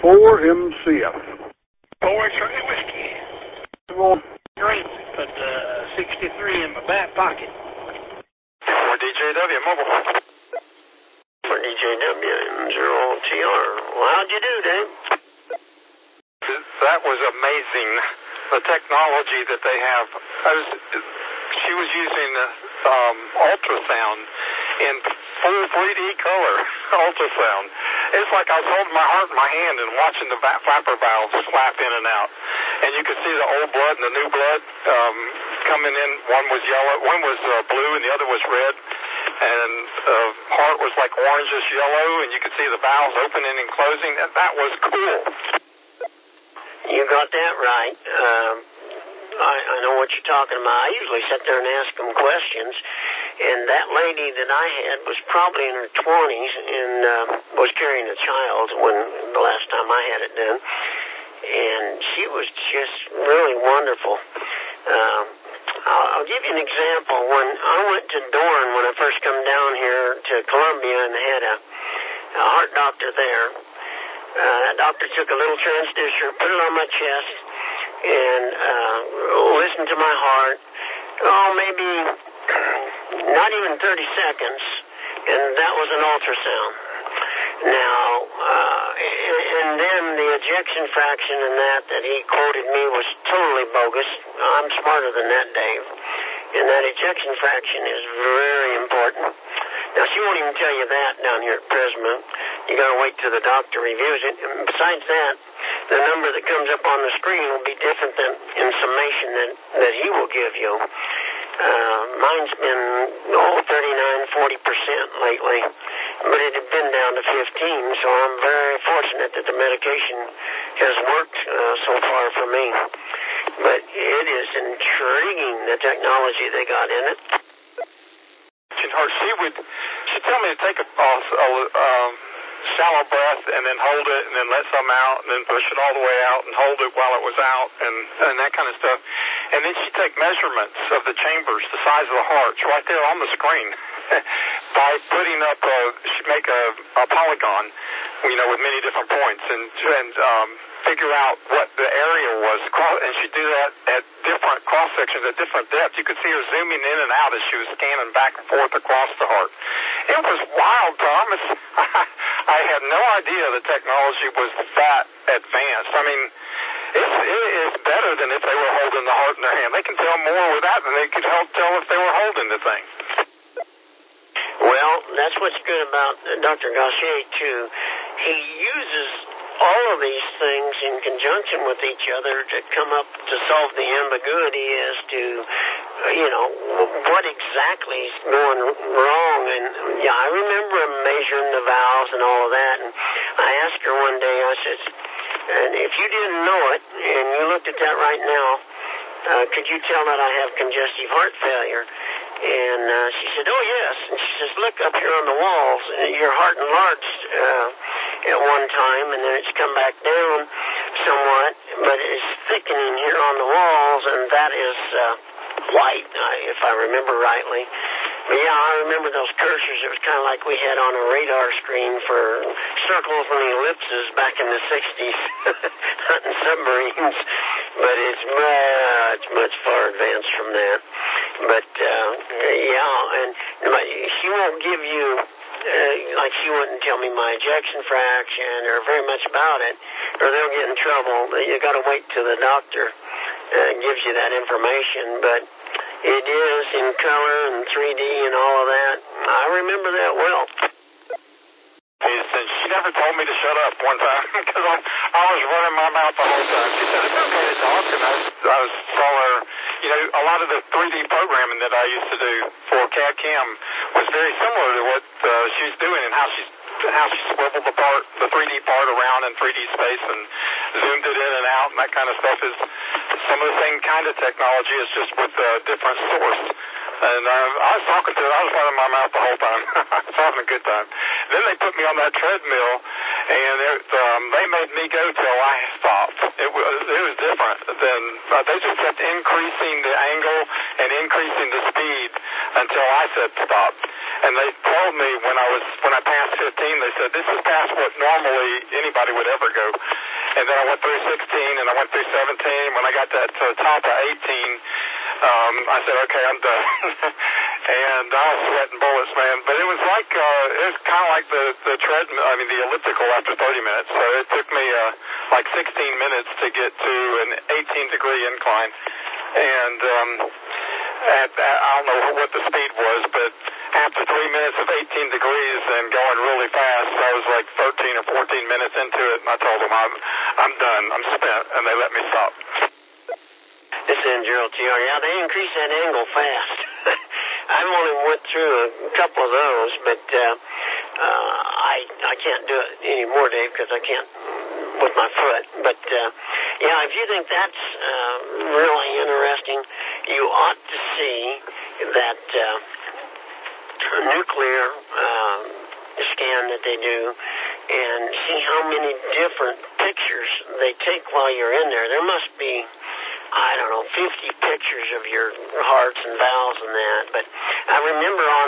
4MCF. 4 Charlie Whiskey. Drink, put 63 in my back pocket. 4DJW Mobile. 4DJW M0TR. Well, how'd you do, Dave? That was amazing. The technology that they have. She was using ultrasound in full 3D color ultrasound. It's like I was holding my heart in my hand and watching the flapper valves slap in and out. And you could see the old blood and the new blood coming in. One was yellow, one was blue, and the other was red. And the heart was like orangish yellow, and you could see the valves opening and closing. And that was cool. You got that right. I know what you're talking about. I usually sit there and ask them questions. And that lady that I had was probably in her 20s and was carrying a child when the last time I had it done. And she was just really wonderful. I'll give you an example. When I went to Dorn, when I first come down here to Columbia and had a heart doctor there, that doctor took a little transducer, put it on my chest, and listened to my heart. Maybe not even 30 seconds, and that was an ultrasound. Now, and then the ejection fraction in that he quoted me was totally bogus. I'm smarter than that, Dave. And that ejection fraction is very important. Now, she won't even tell you that down here at Prisma. You got to wait till the doctor reviews it. And besides that, the number that comes up on the screen will be different than in summation that he will give you. Mine's been 39-40% lately, but it had been down to 15, so I'm very fortunate that the medication has worked so far for me. But it is intriguing, the technology they got in it. She'd tell me to take a shallow breath and then hold it and then let some out and then push it all the way out and hold it while it was out and that kind of stuff. And then she'd take measurements of the chambers, the size of the hearts, right there on the screen by putting up she'd make a polygon, with many different points and figure out what the area was. And she'd do that at different cross sections, at different depths. You could see her zooming in and out as she was scanning back and forth across the heart. It was wild, Thomas. I had no idea the technology was that advanced. I mean, it is better than if they were holding the heart in their hand. They can tell more with that than they could tell if they were holding the thing. Well, that's what's good about Dr. Gautier, too. He uses all of these things in conjunction with each other to come up to solve the ambiguity as to, what exactly is going wrong. And, yeah, I remember him measuring the valves and all of that. And I asked her one day, I said, and if you didn't know it and you looked at that right now, could you tell that I have congestive heart failure? And she said, oh, yes. And she says, look up here on the walls. Your heart enlarged at one time, and then it's come back down somewhat, but it's thickening here on the walls, and that is white, if I remember rightly. But, yeah, I remember those cursors. It was kind of like we had on a radar screen for circles and ellipses back in the 60s, hunting submarines. But it's much, much far advanced from that. But, and she won't give you, like she wouldn't tell me my ejection fraction or very much about it, or they'll get in trouble. You got to wait till the doctor gives you that information. But it is in color and 3D and all of that. I remember that well. And she never told me to shut up one time because I was running my mouth the whole time. She said, it's okay to talk, and I was telling her, a lot of the 3D programming that I used to do for CAD-CAM was very similar to what she's doing and how she swiveled the 3D part around in 3D space and zoomed it in and out and that kind of stuff is some of the same kind of technology. It's just with a different source. And I was talking to her. I was running my mouth the whole time. I was having a good time. Then they put me on that treadmill, and they made me go till I stopped. It was different. They just kept increasing the angle and increasing the speed until I said stop. And they told me when I passed 15, they said, this is past what normally anybody would ever go. And then I went through 16, and I went through 17. When I got to the top of 18, I said, okay, I'm done. And I was sweating bullets, man. But it was like, it was kind of like the treadmill, the elliptical after 30 minutes. So it took me like 16 minutes to get to an 18-degree incline. And I don't know what the speed was, but after 3 minutes of 18 degrees and going really fast, I was like 13 or 14 minutes into it, and I told them, I'm done, I'm spent, and they let me stop. This is Gerald TR. Yeah, they increase that angle fast. I've only went through a couple of those, but I can't do it anymore, Dave, because I can't with my foot. But yeah, if you think that's really interesting, you ought to see that nuclear scan that they do and see how many different pictures they take while you're in there. There must be, I don't know, 50 pictures of your hearts and valves and that. But I remember on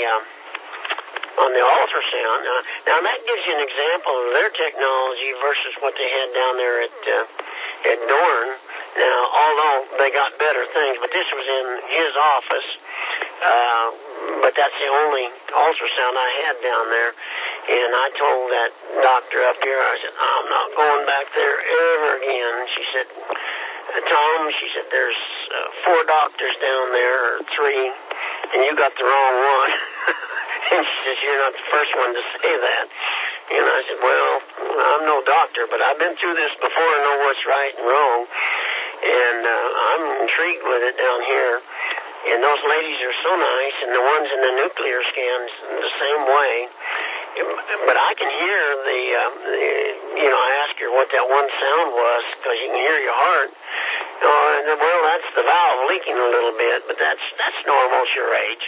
the ultrasound, now that gives you an example of their technology versus what they had down there at Dorn. Now, although they got better things, but this was in his office, but that's the only ultrasound I had down there. And I told that doctor up here, I said, I'm not going back there ever again. She said, Tom, she said, there's 4 doctors down there, or 3, and you got the wrong one. And she says, you're not the first one to say that. And I said, well, I'm no doctor, but I've been through this before and know what's right and wrong. And I'm intrigued with it down here. And those ladies are so nice, and the ones in the nuclear scans the same way. But I can hear I asked her what that one sound was, because you can hear your heart. And well, that's the valve leaking a little bit, but that's normal at your age.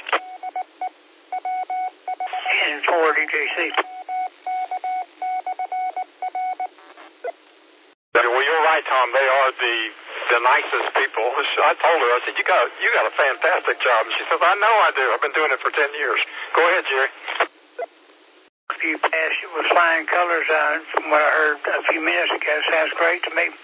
And 4 DJC. Well, you're right, Tom. They are the nicest people. I told her, I said, you got a fantastic job. And she says, I know I do. I've been doing it for 10 years. Go ahead, Jerry. You passed it with flying colors on it from what I heard a few minutes ago. Sounds great to me.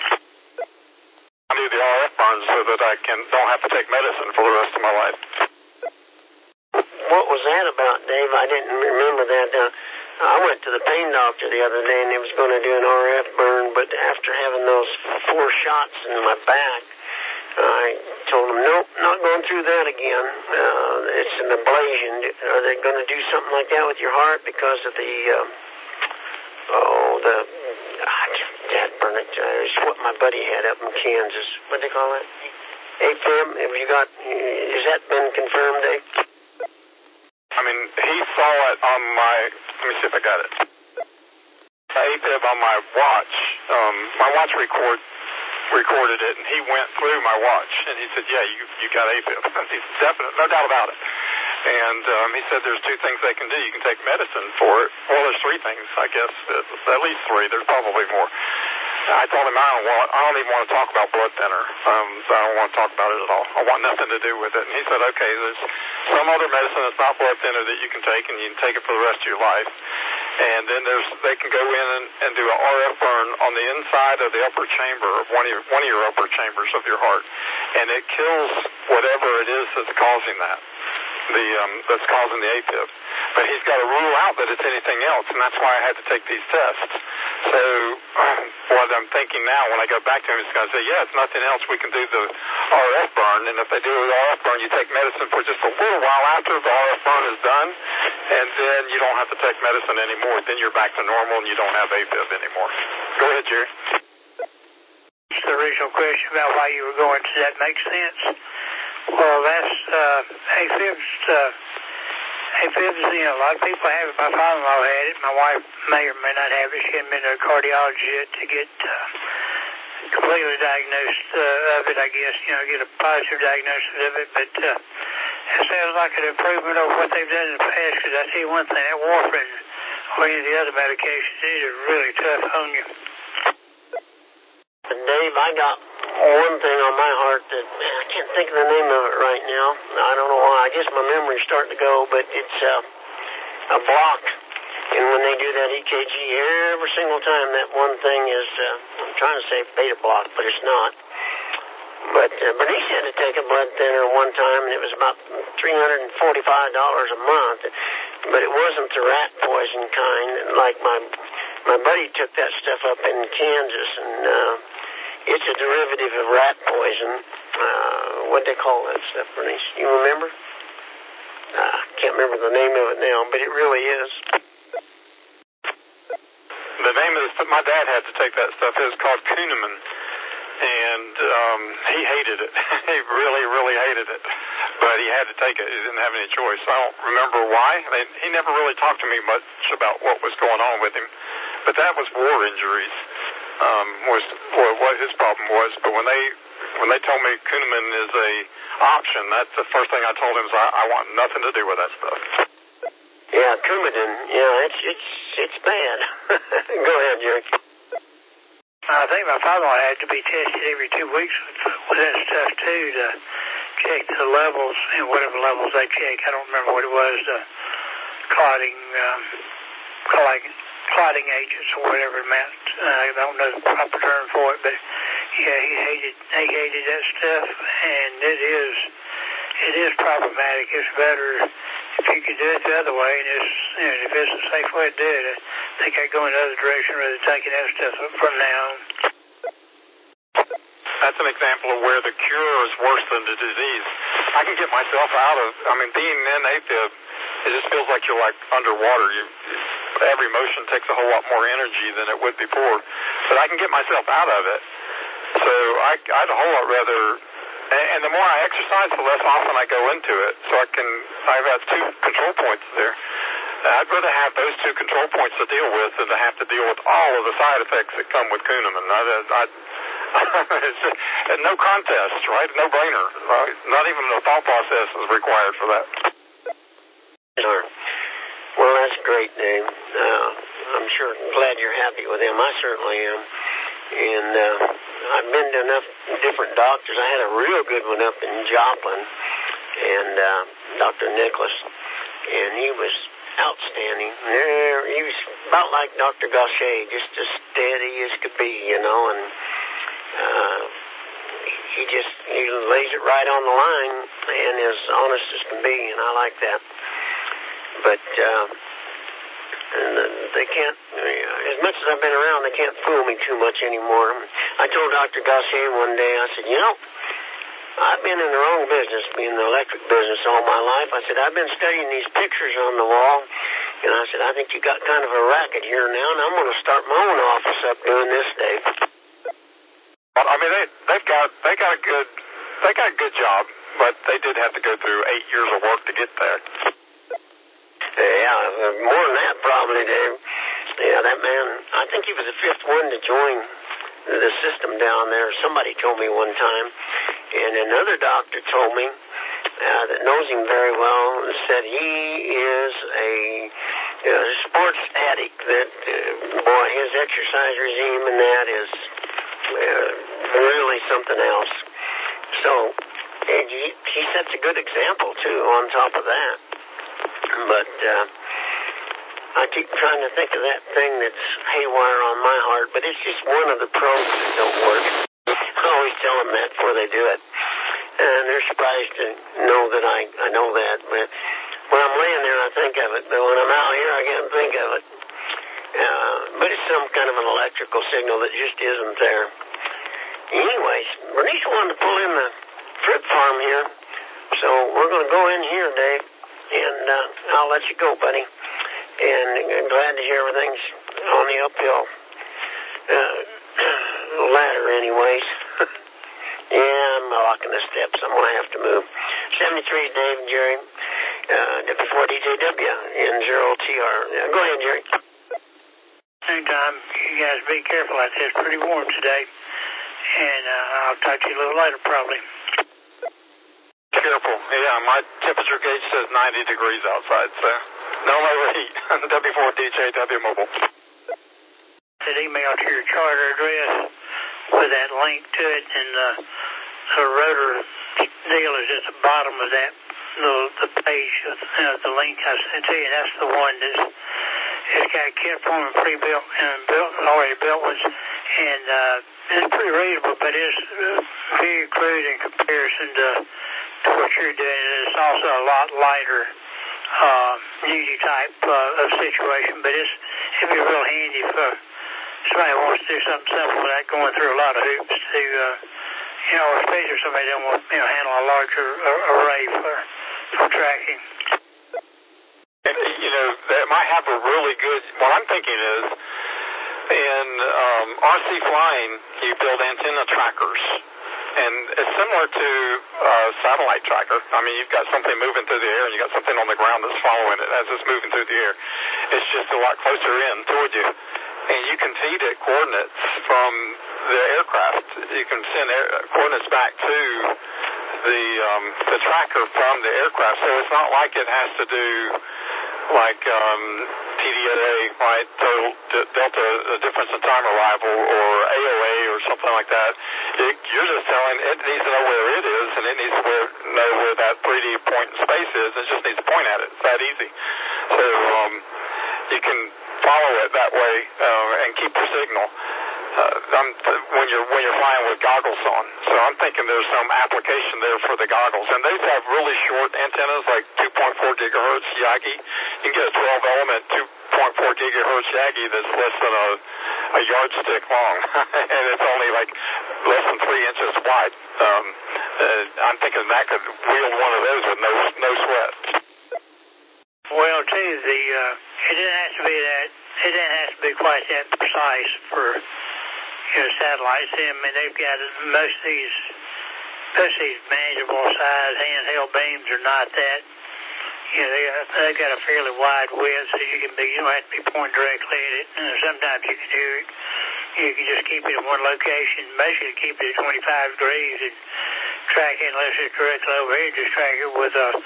I do the RF burn so that I don't have to take medicine for the rest of my life. What was that about, Dave? I didn't remember that. I went to the pain doctor the other day, and he was going to do an RF burn, but after having those 4 shots in my back, I told him, nope, not going through that again. It's an ablation. Are they going to do something like that with your heart because of Dad burn it. It's what my buddy had up in Kansas. What do they call that? AFib? Has that been confirmed, Dave? He saw it on let me see if I got it. AFib on my watch. My watch recorded it, and he went through my watch, and he said, yeah, you got AFib. He's definite, no doubt about it. And he said there's 2 things they can do. You can take medicine for it. Well, there's 3 things, I guess. At least 3. There's probably more. I told him I don't even want to talk about blood thinner. I don't want to talk about it at all. I want nothing to do with it. And he said, okay, there's some other medicine that's not blood thinner that you can take, and you can take it for the rest of your life. And then they can go in and do an RF burn on the inside of the upper chamber of one of your upper chambers of your heart, and it kills whatever it is that's causing that. That's causing the AFib. But he's got to rule out that it's anything else, and that's why I had to take these tests. So what I'm thinking now, when I go back to him, he's going to say, yeah, it's nothing else. We can do the RF burn, and if they do the RF burn, you take medicine for just a little while after the RF burn is done, and then you don't have to take medicine anymore. Then you're back to normal, and you don't have AFib anymore. Go ahead, Jerry. The original question about why you were going, does that make sense? Well, that's AFib's, a lot of people have it. My father-in-law had it. My wife may or may not have it. She hadn't been to a cardiologist yet to get completely diagnosed of it, I guess, get a positive diagnosis of it. But it sounds like an improvement over what they've done in the past, because I tell you one thing, that warfarin or any of the other medications, these are really tough on you. Dave, I got one thing on my heart that I can't think of the name of it right now. I don't know why. I guess my memory's starting to go, but it's a block. And when they do that EKG, every single time that one thing is, I'm trying to say beta block, but it's not. But Bernice had to take a blood thinner one time, and it was about $345 a month. But it wasn't the rat poison kind. Like my buddy took that stuff up in Kansas, and it's a derivative of rat poison. What'd they call that stuff, Bernice? You remember? I can't remember the name of it now, but it really is. The name of the, my dad had to take that stuff. It was called Kuhneman, and he hated it. He really, really hated it. But he had to take it. He didn't have any choice. I don't remember why. He never really talked to me much about what was going on with him. But that was war injuries, was what his problem was. But when they told me Kuhneman is a option, that's the first thing I told him is I want nothing to do with that stuff. Yeah, Coumadin. Yeah, it's bad. Go ahead, Jerry. I think my father-in-law had to be tested every 2 weeks with that stuff too to check the levels and whatever levels they check. I don't remember what it was, the clotting agents or whatever it meant. I don't know the proper term for it, but yeah, he hated that stuff, and it is problematic. It's better if you could do it the other way, and if it's a safe way to do it, I think I'd go in the other direction rather than taking that stuff from now on. That's an example of where the cure is worse than the disease. I can get myself out of, being in AFib, it just feels like you're like underwater. Every motion takes a whole lot more energy than it would before. But I can get myself out of it. So I'd a whole lot rather, and the more I exercise, the less often I go into it. So I've got 2 control points there. I'd rather have those 2 control points to deal with than to have to deal with all of the side effects that come with Kuhneman. It's no contest, right? No brainer. Right? Not even a thought process is required for that. Sure. Well, that's great, Dave. I'm sure glad you're happy with him. I certainly am. And I've been to enough different doctors. I had a real good one up in Joplin, and Dr. Nicholas, and he was outstanding. He was about like Dr. Gaucher, just as steady as could be, and he lays it right on the line and as honest as can be, and I like that. But they can't, as much as I've been around, they can't fool me too much anymore. I told Dr. Gaucher one day, I said, I've been in the wrong business, being the electric business all my life. I said, I've been studying these pictures on the wall, and I said, I think you got kind of a racket here now, and I'm going to start my own office up doing this, Dave. Well, they got a good job, but they did have to go through 8 years of work to get there. Yeah, more than that probably, Dave. Yeah, that man, I think he was the 5th one to join the system down there. Somebody told me one time, and another doctor told me that knows him very well said he is a sports addict, that, boy, his exercise regime and that is really something else. So he sets a good example, too, on top of that. But I keep trying to think of that thing that's haywire on my heart, but it's just one of the probes that don't work. I always tell them that before they do it. And they're surprised to know that I know that. But when I'm laying there, I think of it. But when I'm out here, I can't think of it. But it's some kind of an electrical signal that just isn't there. Anyways, Bernice wanted to pull in the fruit farm here. So we're going to go in here, Dave. And I'll let you go, buddy. And I'm glad to hear everything's on the uphill ladder anyways. Yeah, I'm locking the steps. I'm going to have to move. 73, Dave and Jerry. W4DJW in 0TR. Go ahead, Jerry. Meantime, you guys be careful out there. It's pretty warm today. And I'll talk to you a little later, probably. Careful. Yeah, my temperature gauge says 90 degrees outside, so no overheat. W4DJW Mobile. That email to your charter address, with that link to it, and the rotor deal is at the bottom of that the page, the link I sent to you. That's the one it's got kit form and pre-built and already built ones, and it's pretty reasonable, but it's very crude in comparison to what you're doing. And it's also a lot lighter duty type of situation, but it'd be real handy for somebody who wants to do something simple without going through a lot of hoops to, especially if somebody doesn't want to handle a larger array for tracking. And, that might have a really good, what I'm thinking is, in RC flying, you build antenna trackers. And it's similar to a satellite tracker. I mean, you've got something moving through the air, and you've got something on the ground that's following it as it's moving through the air. It's just a lot closer in toward you. And you can feed it coordinates from the aircraft. You can send coordinates back to the tracker from the aircraft. So it's not like it has to do like TDA, right, Delta Difference in Time Arrival, or AOA or something like that. You're just telling it needs to know where it is, and it needs to know where that 3D point in space is. It just needs to point at it. It's that easy. So you can follow it that way and keep your signal when you're flying with goggles on. So I'm thinking there's some application there for the goggles. And these have really short antennas, like 2.4 gigahertz Yagi. You can get a 12-element 2.4 gigahertz Yagi that's less than a yardstick long, and it's only like less than 3 inches wide. I'm thinking that could wield one of those with no sweat. Well, too, it didn't have to be that. It didn't have to be quite that precise for satellites. I mean, they've got most of these manageable size handheld beams are not that. They've got a fairly wide width, so you don't have to be pointing directly at it. Sometimes you can do it. You can just keep it in one location, basically keep it at 25 degrees and track it unless it's directly overhead. Just track it with a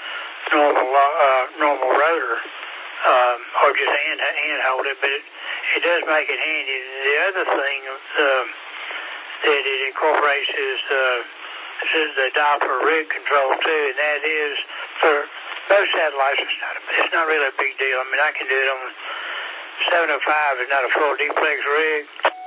normal rotor, or just hand hold it. But it does make it handy. The other thing that it incorporates is the Doppler rig control too, and that is for most satellites. It's not really a big deal. I mean, I can do it on 705. It's not a full duplex rig,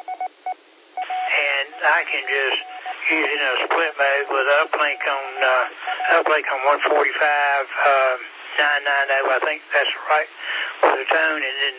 and I can just use it in a split mode with uplink on 145 990. I think that's right with the tone, and then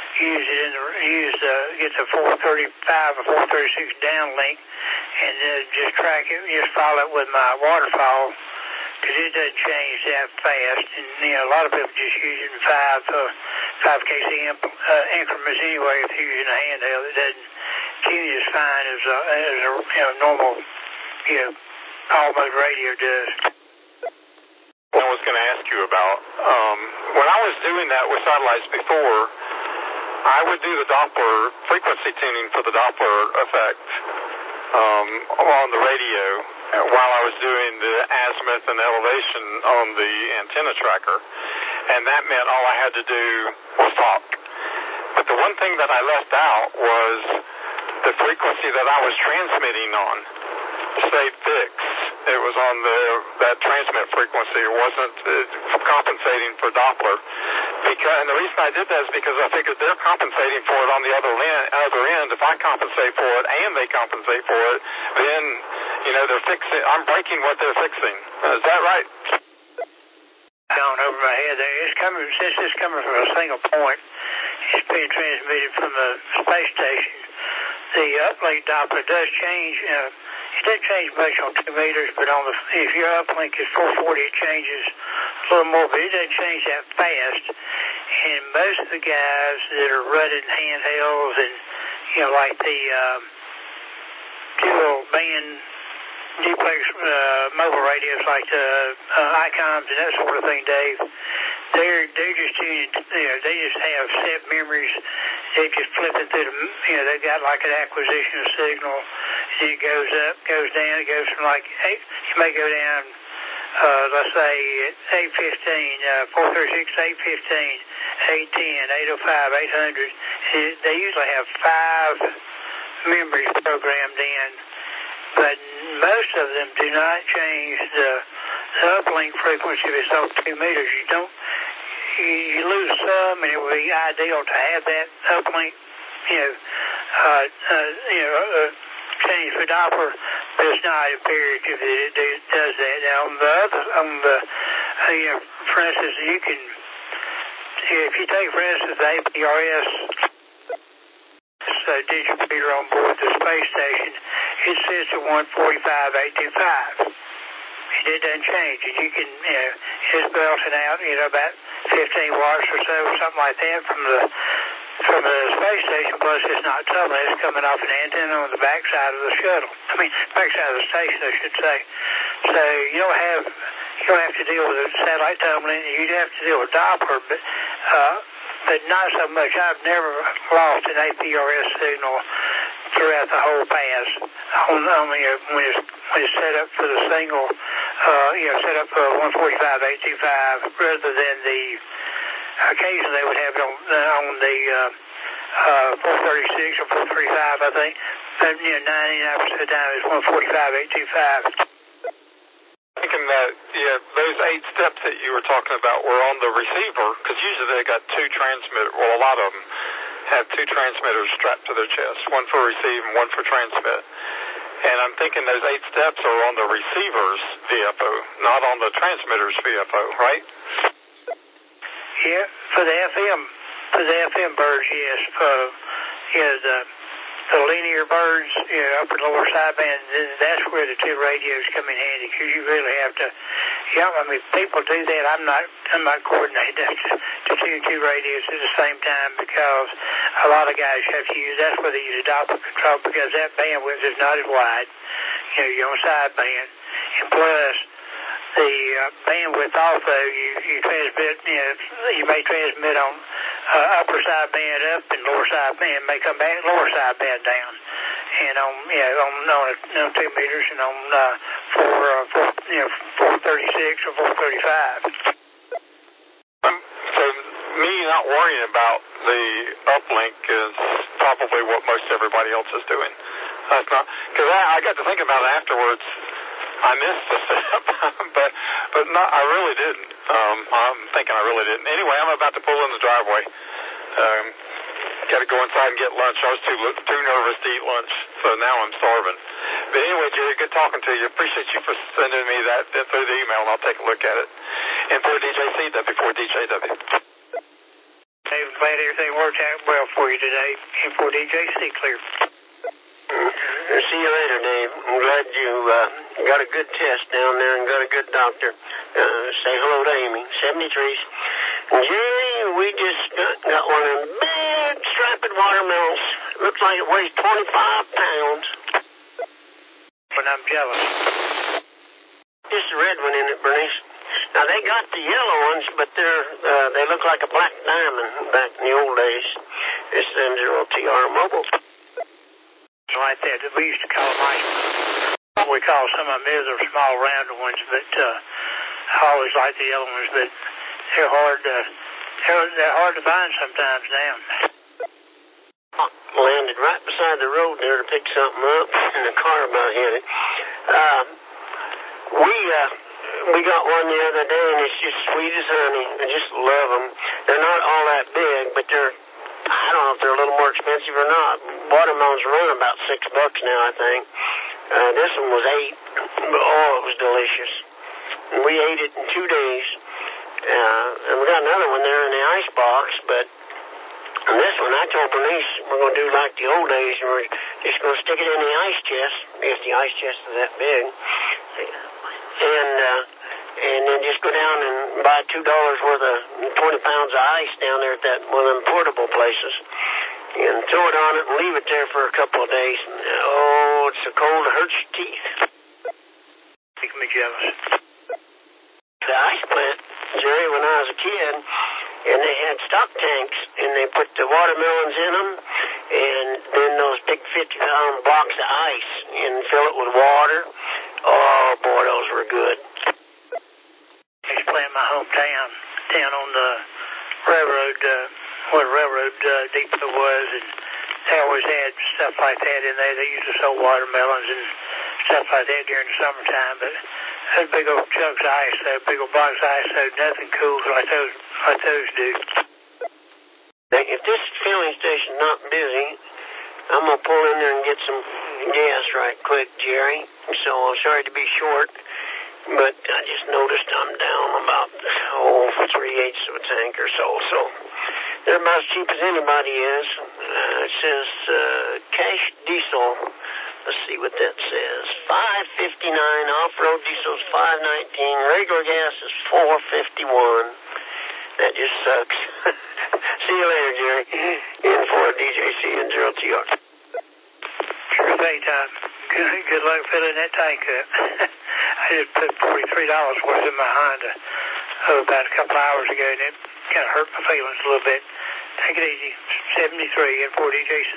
get the 435 or 436 downlink, and just track it. Just follow it with my waterfall, because it doesn't change that fast. And a lot of people just use it in 5 kcm increments anyway. If you're using a handheld, it doesn't tune as fine as a normal all mode radio does. I was going to ask you about when I was doing that with satellites before. I would do the Doppler frequency tuning for the Doppler effect on the radio while I was doing the azimuth and elevation on the antenna tracker, and that meant all I had to do was talk. But the one thing that I left out was the frequency that I was transmitting on stayed fixed. It was on that transmit frequency. It wasn't compensating for Doppler. And the reason I did that is because I figured they're compensating for it on the other end. If I compensate for it and they compensate for it, then they're fixing. I'm breaking what they're fixing. Is that right? Gone over my head there. Since it's coming from a single point, it's being transmitted from the space station. The uplink Doppler does change. It doesn't change much on 2 meters, but if your uplink is 440, it changes a little more, but it doesn't change that fast. And most of the guys that are running handhelds and, like the dual band duplex mobile radios like the ICOMs and that sort of thing, Dave, they're just tuning, they just have set memories. They just flip it through they've got like an acquisition of signal. It goes up, goes down, it goes from like 8, you may go down, let's say 815, 436, 815, 810, 805, 800. They usually have 5 memories programmed in, but most of them do not change the uplink frequency if it's over 2 meters. You lose some, and it would be ideal to have that uplink, change for Doppler, but it's not imperative that it does that. Now, for instance, you can, if you take, for instance, the APRS digital reader on board the space station, it sits at 145.825. And it doesn't change. And you can, it's belting out, about 15 watts or so, something like that from the space station. Plus, it's not tumbling. It's coming off an antenna on the backside of the shuttle. Backside of the station, I should say. So you don't have to deal with the satellite tumbling. You'd have to deal with Doppler, but not so much. I've never lost an APRS signal throughout the whole pass. When it's set up for the single, set up for 145.825, rather than the occasionally they would have it on the 436 or 435, I think. But 99% of the time it's 145.825. Thinking that, those 8 steps that you were talking about were on the receiver, because usually they got 2 transmitters. Well, a lot of them have 2 transmitters strapped to their chest, one for receive and one for transmit. And I'm thinking those 8 steps are on the receiver's VFO, not on the transmitter's VFO, right? Yeah, for the FM birds, yes. The linear birds, upper and lower sideband, that's where the 2 radios come in handy, because you really have to, people do that. I'm not coordinated to 2 radios at the same time, because a lot of guys have to use, that's where they use a Doppler control, because that bandwidth is not as wide. You're on sideband. And plus, the bandwidth also, you transmit, you may transmit on upper sideband up and lower sideband may come back lower sideband down, and on 2 meters and on 436 or 435. So me not worrying about the uplink is probably what most everybody else is doing. That's not, because I got to think about it afterwards. I missed the step, but not, I really didn't. I'm thinking I really didn't. Anyway, I'm about to pull in the driveway. Got to go inside and get lunch. I was too nervous to eat lunch, so now I'm starving. But anyway, Jerry, good talking to you. Appreciate you for sending me that through the email, and I'll take a look at it. And for DJCW, for DJW. I'm glad everything worked out well for you today. And for DJC, clear. See you later, Dave. I'm glad you got a good test down there and got a good doctor. Say hello to Amy, 73s. Jerry, we just got one of them big striped watermelons. Looks like it weighs 25 pounds. But I'm jealous. Just a red one in it, Bernice. Now, they got the yellow ones, but they look like a black diamond back in the old days. It's M0TR Mobile. Like that. We used to call them ice. We call some of them the small round ones, but I always like the yellow ones, but they're hard to find sometimes now. Landed right beside the road there to pick something up, and the car about hit it. We got one the other day, and it's just sweet as honey. I just love them. They're not all that big, but I don't know if they're a little more expensive or not. Watermelons run about $6 now, I think. This one was $8, but it was delicious. And we ate it in 2 days. And we got another one there in the ice box, but this one I told Bernice we're going to do like the old days, and we're just going to stick it in the ice chest, if the ice chest is that big, and then just go down and buy $2 worth of 20 pounds of ice down there at that one of them portable places, and throw it on it and leave it there for a couple of days. And, it's so cold it hurts your teeth. Make me jealous. The ice plant, Jerry, when I was a kid, and they had stock tanks, and they put the watermelons in them, and then those big 50-pound blocks of ice, and fill it with water. Oh, boy, those were good. Ice plant in my hometown, down on the railroad, where the railroad depot was, and they always had stuff like that in there. They used to sell watermelons and stuff like that during the summertime, but those big old chunks of ice, those big old box of ice, nothing cools like those do. Now, if this filling station's not busy, I'm going to pull in there and get some gas right quick, Jerry. So I'm sorry to be short, but I just noticed I'm down about 3/8 of a tank or so. So they're about as cheap as anybody is. It says cash diesel. Let's see what that says. $5.59. Off-road diesel's $5.19. Regular gas is $4.51. That just sucks. See you later, Jerry. In for DJC and 0TR. Sure thing, Tom. Good luck filling that tank up. I just put $43 worth in my Honda about a couple hours ago, and it kind of hurt my feelings a little bit. Take it easy. 73 in for DJC.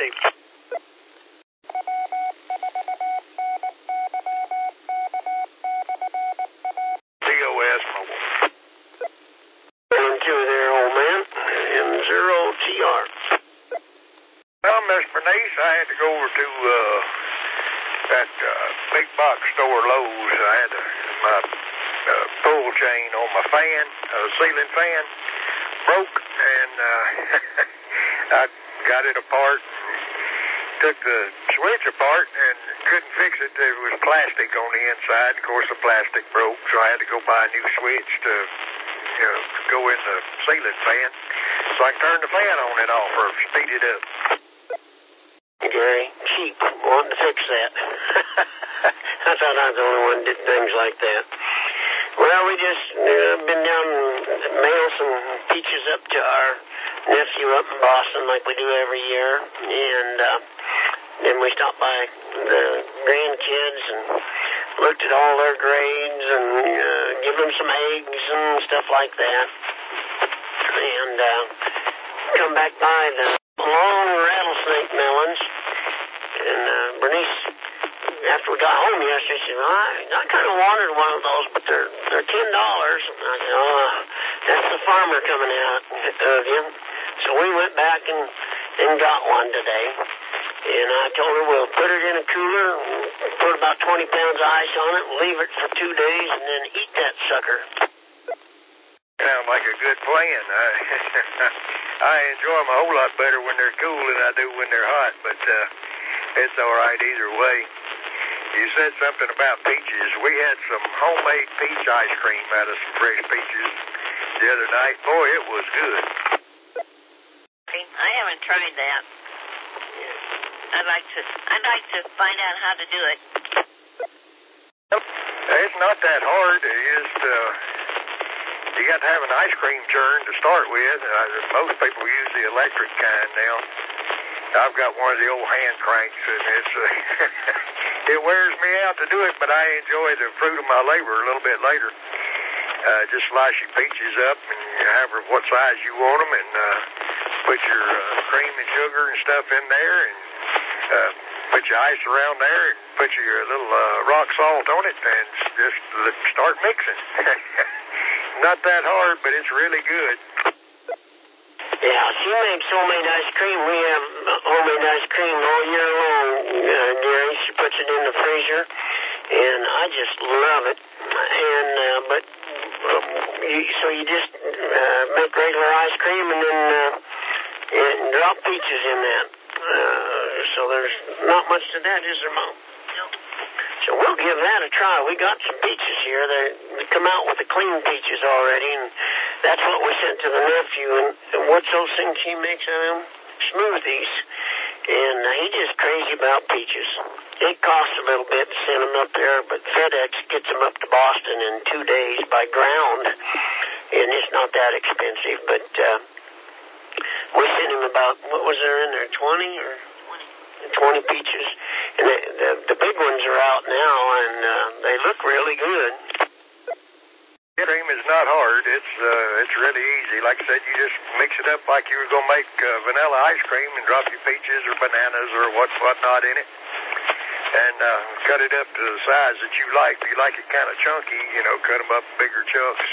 TOS Mobile. And to there, old man. In 0TR. Well, Miss Bernice, I had to go over to that big box store, Lowe's. I had my pull chain on my fan, ceiling fan, broke, and I got it apart, took the switch apart, and couldn't fix it. There was plastic on the inside. Of course, the plastic broke, so I had to go buy a new switch to go in the ceiling fan, so I can turn the fan on and off or speed it up. Gary, cheap, wanting to fix that. I thought I was the only one that did things like that. Well, we just been down and mail some peaches up to our nephew up in Boston like we do every year, and then we stopped by the grandkids and looked at all their grades and give them some eggs and stuff like that, and come back by the long rattlesnake melons. And Bernice, after we got home yesterday, she said, well, I kind of wanted one of those, but they're $10. And I said, oh, that's the farmer coming out of you. So we went back and got one today. And I told her we'll put it in a cooler, put about 20 pounds of ice on it, leave it for 2 days, and then eat that sucker. Sounds like a good plan. I enjoy them a whole lot better when they're cool than I do when they're hot, but it's all right either way. You said something about peaches. We had some homemade peach ice cream out of some fresh peaches the other night. Boy, it was good. I haven't tried that. I'd like to find out how to do it. It's not that hard. It's just you got to have an ice cream churn to start with. Most people use the electric kind now. I've got one of the old hand cranks, and it's it wears me out to do it, but I enjoy the fruit of my labor a little bit later. Just slice your peaches up and have what size you want them, and put your cream and sugar and stuff in there, and put your ice around there, and put your little rock salt on it, and just start mixing. Not that hard, but it's really good. Yeah, she makes homemade ice cream. We have homemade ice cream all year long, Gary. She puts it in the freezer, and I just love it. And so you just make regular ice cream and then and drop peaches in that. So there's not much to that, is there, Mom? No. So we'll give that a try. We got some peaches here. They come out with the clean peaches already, and that's what we sent to the nephew. And what's those things he makes of them? Smoothies. And he's just crazy about peaches. It costs a little bit to send them up there, but FedEx gets them up to Boston in 2 days by ground, and it's not that expensive. But we sent him about, what was there in there, 20 or 20 peaches? And the big ones are out now, and they look really good. Cream is not hard. It's really easy. Like I said, you just mix it up like you were going to make vanilla ice cream and drop your peaches or bananas or whatnot in it. And cut it up to the size that you like. If you like it kind of chunky, cut them up bigger chunks.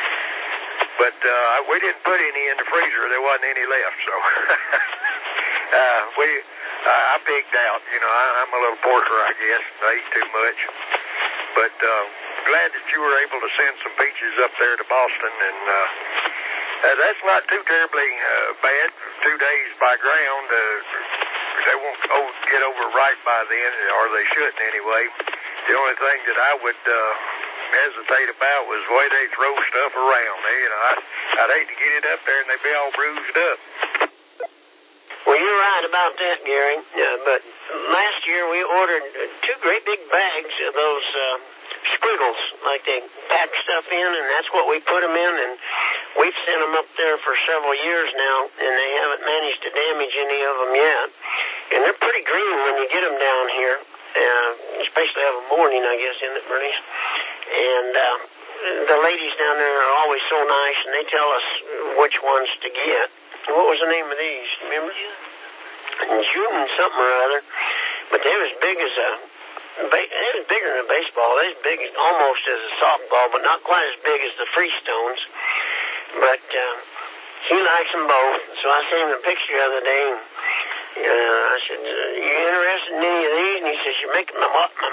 But we didn't put any in the freezer. There wasn't any left, so I pigged out. You know, I'm a little porker, I guess. I eat too much. But glad that you were able to send some peaches up there to Boston, and that's not too terribly bad. 2 days by ground. They won't get over ripe by then, or they shouldn't anyway. The only thing that I would hesitate about was the way they throw stuff around. You know, I'd hate to get it up there and they'd be all bruised up. Well, you're right about that, Gary. But last year we ordered 2 great big bags of those squiggles, like they pack stuff in, and that's what we put them in, and we've sent them up there for several years now, and they haven't managed to damage any of them yet. And they're pretty green when you get them down here, especially of a morning, I guess, isn't it, Bernice? And the ladies down there are always so nice, and they tell us which ones to get. What was the name of these? Remember? June something or other. But they're as big as they was bigger than a baseball. They was big almost as a softball, but not quite as big as the Freestones. But he likes them both. So I sent him a picture the other day. I said, "You interested in any of these?" And he says, "You're making my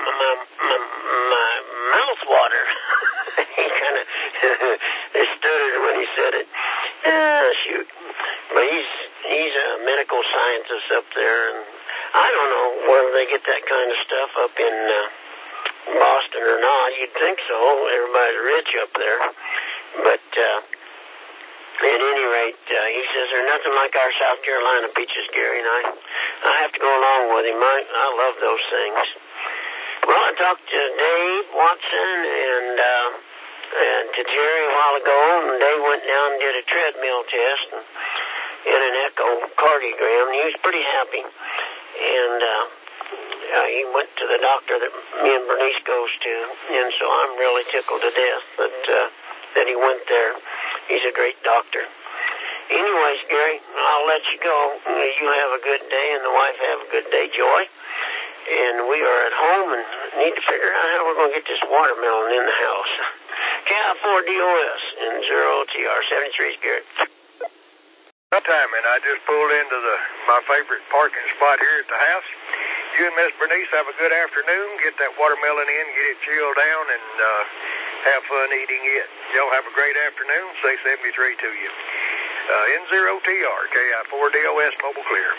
mouth water." He kind of stuttered when he said it. Shoot. But he's a medical scientist up there, and I don't know whether they get that kind of stuff up in Boston or not. You'd think so. Everybody's rich up there. But at any rate, he says they're nothing like our South Carolina peaches, Gary, and I have to go along with him. I love those things. Well, I talked to Dave Watson and to Jerry a while ago, and they went down and did a treadmill test and an echocardiogram, and he was pretty happy. And he went to the doctor that me and Bernice goes to, and so I'm really tickled to death that he went there. He's a great doctor. Anyways, Gary, I'll let you go. You have a good day, and the wife have a good day, Joy. And we are at home and need to figure out how we're going to get this watermelon in the house. KI4DOS and 0TR 73 is Gary. Sometime, and I just pulled into my favorite parking spot here at the house. You and Miss Bernice have a good afternoon. Get that watermelon in, get it chilled down, and have fun eating it. Y'all have a great afternoon. Say 73 to you. N0TR, KI4DOS Mobile Clear.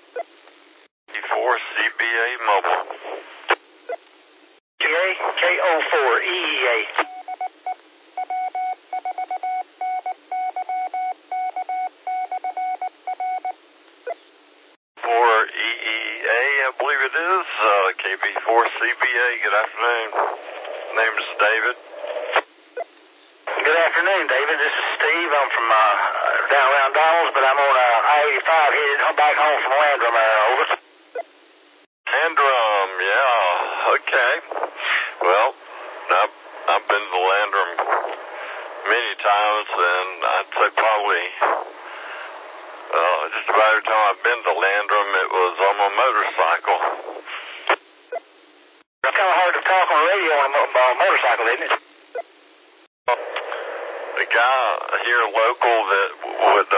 CBA Mobile. KO4EEA. I believe it is. KB4CBA. Good afternoon. Name is David. Good afternoon, David. This is Steve. I'm from down around Donald's, but I'm on I-85 headed back home from Landrum. Over. Landrum, yeah. Okay. Well, I've been to Landrum many times, and I'd say probably just about every time I've been to Landrum, it was on a motorcycle. It's kind of hard to talk on the radio on a motorcycle, isn't it? The guy here local that would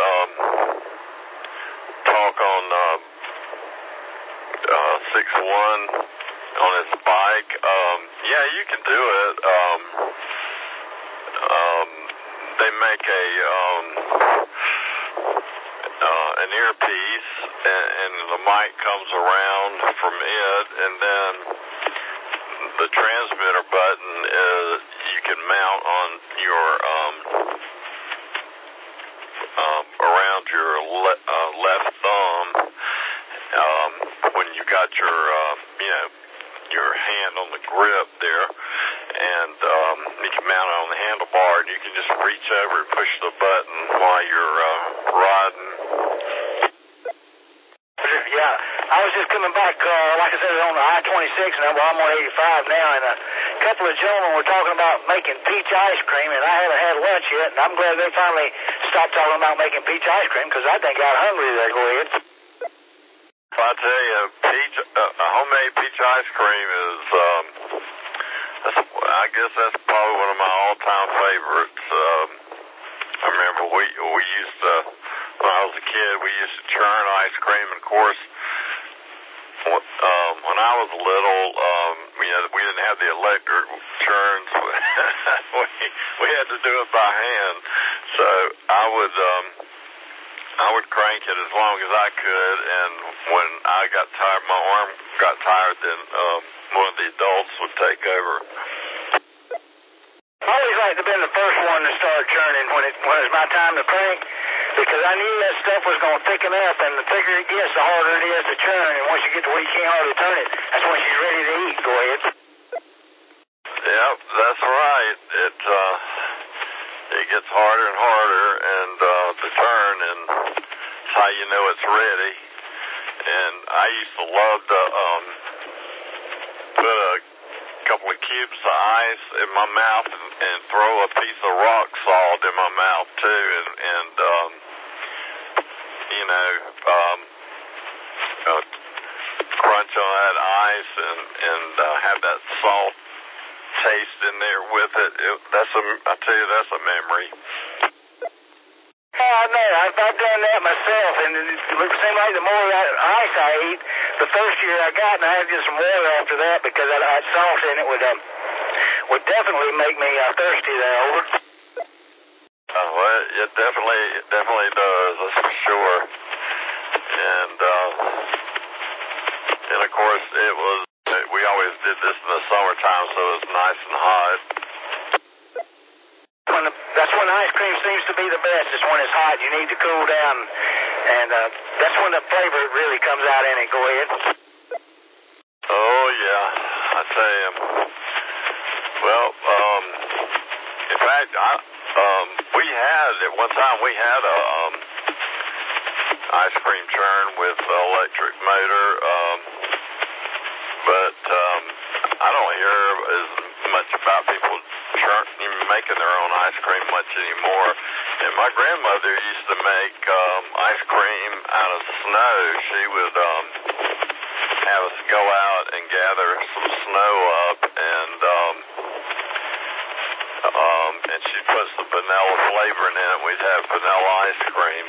talk on 6-1 on his bike, yeah, you can do it. They make an earpiece, and the mic comes around from it, and then the transmitter button you can mount on your around your left thumb when you got your your hand on the grip there, and you can mount it on the handlebar, and you can just reach over and push the button while you're riding. Yeah, I was just coming back, like I said, on the I-26, and I'm on 85 now, and a couple of gentlemen were talking about making peach ice cream, and I haven't had lunch yet, and I'm glad they finally stopped talking about making peach ice cream, because I think I got hungry there. Go ahead. I tell you, homemade peach ice cream is, I guess that's probably one of my all-time favorites. I remember we used to, when I was was a kid, we used to churn ice cream. And of course, when I was little, we didn't have the electric churns. we had to do it by hand. So I would crank it as long as I could, and when I got tired, my arm got tired, then one of the adults would take over. I always liked to be the first one to start churning when it was my time to crank, because I knew that stuff was going to thicken up, and the thicker it gets, the harder it is to churn, and once you get to where you can't hardly turn it, that's when she's ready to eat. Go ahead. Yep, that's right. It gets harder and harder and to turn, and that's how you know it's ready. And I used to love to put a couple of cubes of ice in my mouth and throw a piece of rock salt in my mouth too, and crunch on that ice and have that salt taste in there with it. I tell you, that's a memory. I know. I've done that myself, and it seemed like the more ice I eat, the thirstier I got, and I had to get some water after that because that salt in it would definitely make me thirsty there. Over. Well, it definitely does. That's for sure. And of course, we always did this in the summertime, so it was nice and hot. That's when ice cream seems to be the best. It's when it's hot. You need to cool down, and that's when the flavor really comes out in it. Go ahead. Oh, yeah. I tell you. Well, in fact, at one time we had a ice cream churn with electric motor, but I don't hear as much about people making their own ice cream much anymore. And my grandmother used to make ice cream out of snow. She would have us go out and gather some snow up, and she'd put some vanilla flavoring in it. We'd have vanilla ice cream.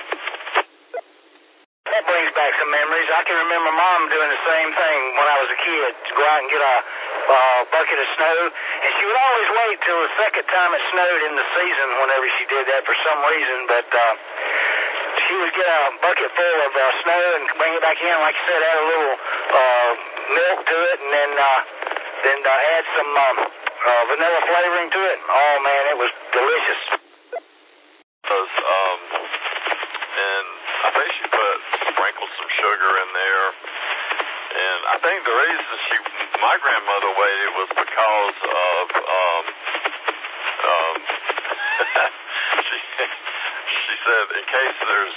That brings back some memories. I can remember Mom doing the same thing when I was a kid, to go out and get a bucket of snow, and she would always wait till the second time it snowed in the season whenever she did that for some reason, but she would get a bucket full of snow and bring it back in, like you said, add a little milk to it, and then add some vanilla flavoring to it. Oh man, it was delicious. And I think she sprinkled some sugar in there. And I think the reason my grandmother waited was because of she said in case there's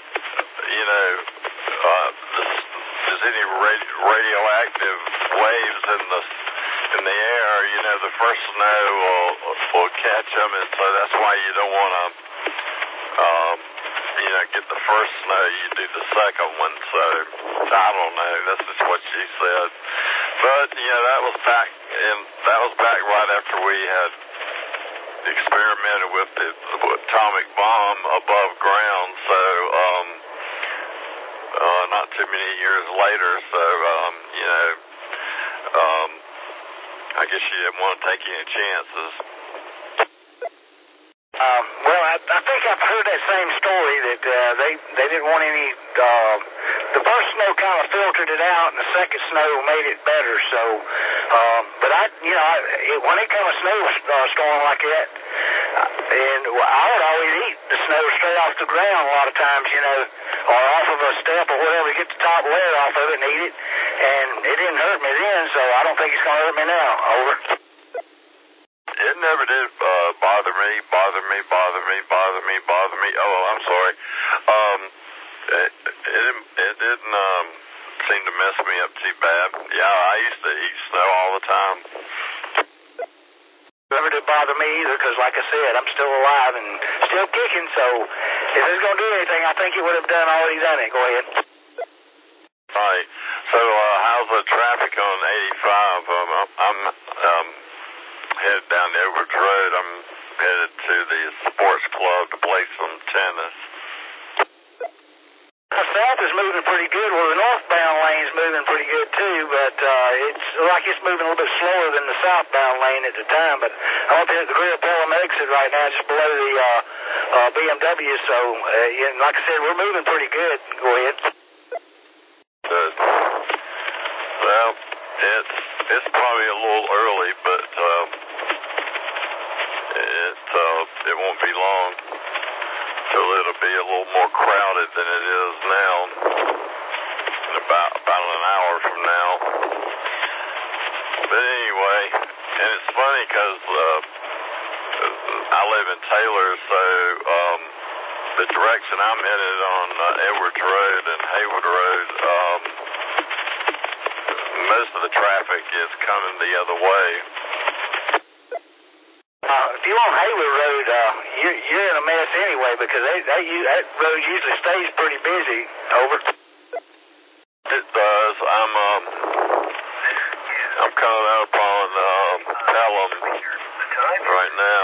any radioactive waves in the air, the first snow will catch them, and so that's why you don't want to get the first snow, you do the second one. So I don't know, that's just what she said. But that was back right after we had experimented with the atomic bomb above ground, so not too many years later, so I guess she didn't want to take any chances. Well, I think I've heard that same story that they didn't want any. The first snow kind of filtered it out, and the second snow made it better. So, but when it comes a snowstorm like that, and I would always eat the snow straight off the ground a lot of times, or off of a step or whatever, get the top layer off of it and eat it. And it didn't hurt me then, so I don't think it's going to hurt me now. Over. It never did bother me. Oh, I'm sorry. It didn't seem to mess me up too bad. Yeah, I used to eat snow all the time. Never did bother me either, because like I said, I'm still alive and still kicking, so if it's going to do anything, I think it would have already done it. Go ahead. Right. So how's the traffic on 85? I'm headed down the Edwards Road. I'm headed to the sports club to play some tennis. south is moving pretty good. Well, the northbound lane's moving pretty good too, but it's like it's moving a little bit slower than the southbound lane at the time. But I'm up here at the Greer Pelham exit right now, just below the BMW. So, like I said, we're moving pretty good. Go ahead. Good. Well, it's probably a little early, but it won't be long till it'll be a little more crowded than it is now. In about an hour from now. But anyway, and it's funny because I live in Taylor, so the direction I'm headed on Edwards Road and Haywood Road, most of the traffic is coming the other way. If you're on Haywood Road, you're in a mess anyway because that road usually stays pretty busy. Over. It does. I'm coming up on Pelham right now,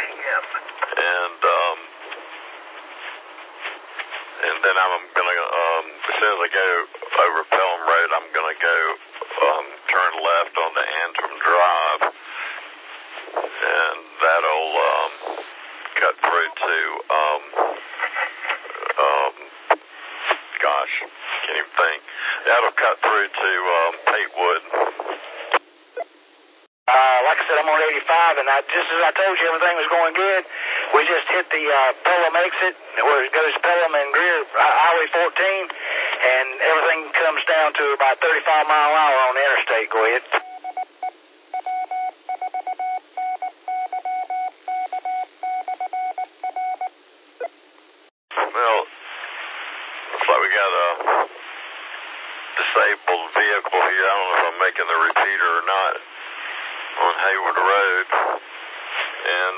and then I'm gonna as soon as I go over Pelham Road, I'm gonna go turn left on the Antrim Drive, and that'll cut through to gosh, can't even think. That'll cut through to Patewood. Like I said, I'm on 85, and just as I told you, everything was going good. We just hit the Pelham exit, where it goes Pelham and Greer, Highway 14, and everything comes down to about 35 mile an hour on the interstate. Go ahead. Well, looks like we got a disabled vehicle here. I don't know if I'm making the repeater or not on Haywood Road. And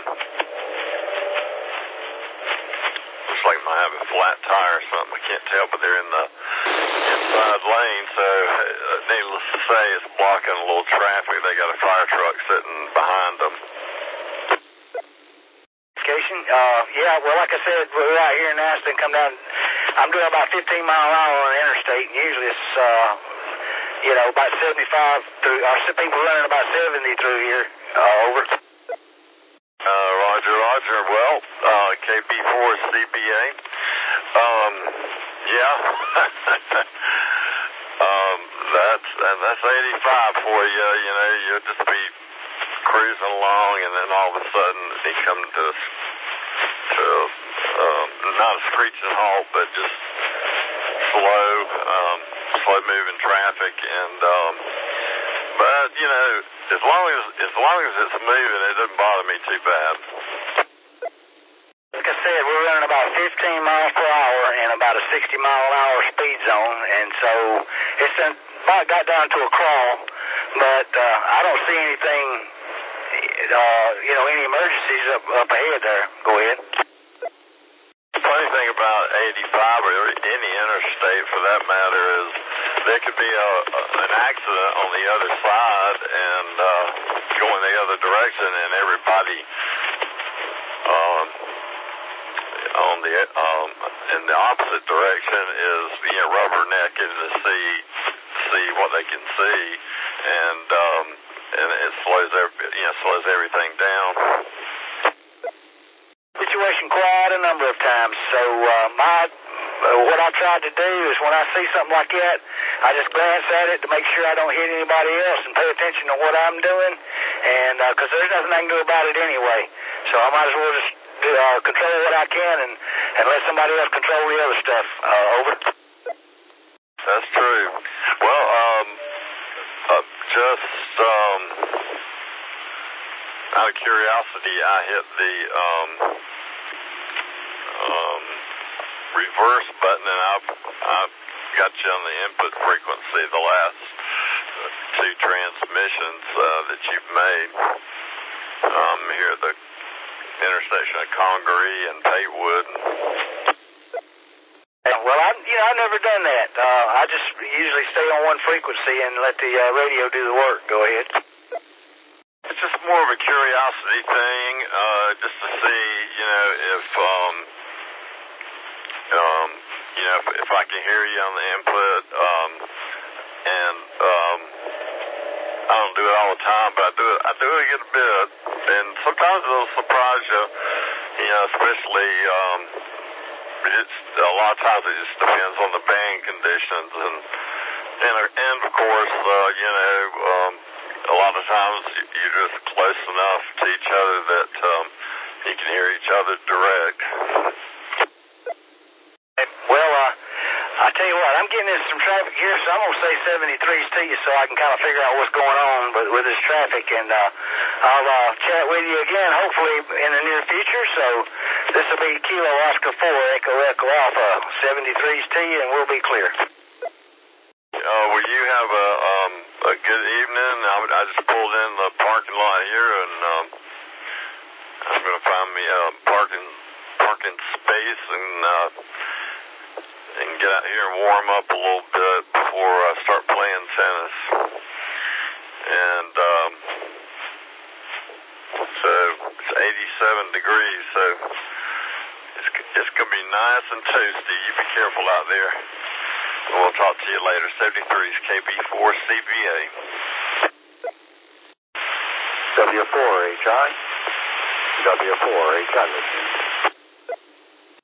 looks like I might have a flat tire or something. I can't tell, but they're in the inside lane, so needless to say, it's blocking a little traffic. They got a fire truck sitting behind them. Yeah, well, like I said, we're out here in Aston, come down. I'm doing about 15 mile an hour on the interstate, and usually it's, about 75 through, people running about 70 through here. Over. Roger. Well, KB4 is CBA. Yeah. That's 85 for you. You'll just be cruising along, and then all of a sudden he comes to not a screeching halt, but just slow moving traffic. And but as long as it's moving, it doesn't bother me too bad. Like I said, we're running about 15 miles per hour in about a 60 mile an hour speed zone, and so it's about got down to a crawl, but I don't see anything, any emergencies up ahead there. Go ahead. The funny thing about 85 or any interstate for that matter is there could be an accident on the other side and going the other direction, and everybody in the opposite direction is rubbernecking to see what they can see, and it slows everything down. Situation quiet a number of times, so what I tried to do is when I see something like that, I just glance at it to make sure I don't hit anybody else and pay attention to what I'm doing, and because there's nothing I can do about it anyway, so I might as well just control what I can and let somebody else control the other stuff. Over. That's true. Well, just out of curiosity, I hit the reverse button, and I've got you on the input frequency the last two transmissions that you've made here at the intersection of Congaree and Patewood. Well, I've never done that. I just usually stay on one frequency and let the radio do the work. Go ahead. It's just more of a curiosity thing, just to see, if you know, if I can hear you on the input, and I don't do it all the time, but I do it a good bit, and sometimes it'll surprise you, you know, especially, it's a lot of times it just depends on the band conditions, and of course, you know, a lot of times you're just close enough to each other that you can hear each other direct. Well, I tell you what, I'm getting into some traffic here, so I'm going to say 73s to you so I can kind of figure out what's going on with this traffic, and I'll chat with you again, hopefully in the near future. So this will be Kilo Oscar 4 Echo Echo Alpha, 73s to you, and we'll be clear. Well, you have a good evening. I just pulled in the parking lot here, and I'm going to find me a parking space and get out here and warm up a little bit before I start playing tennis. And so it's 87 degrees, so it's going to be nice and toasty. You be careful out there. We'll talk to you later. 73's KB4CBA. W4HI. W4HI.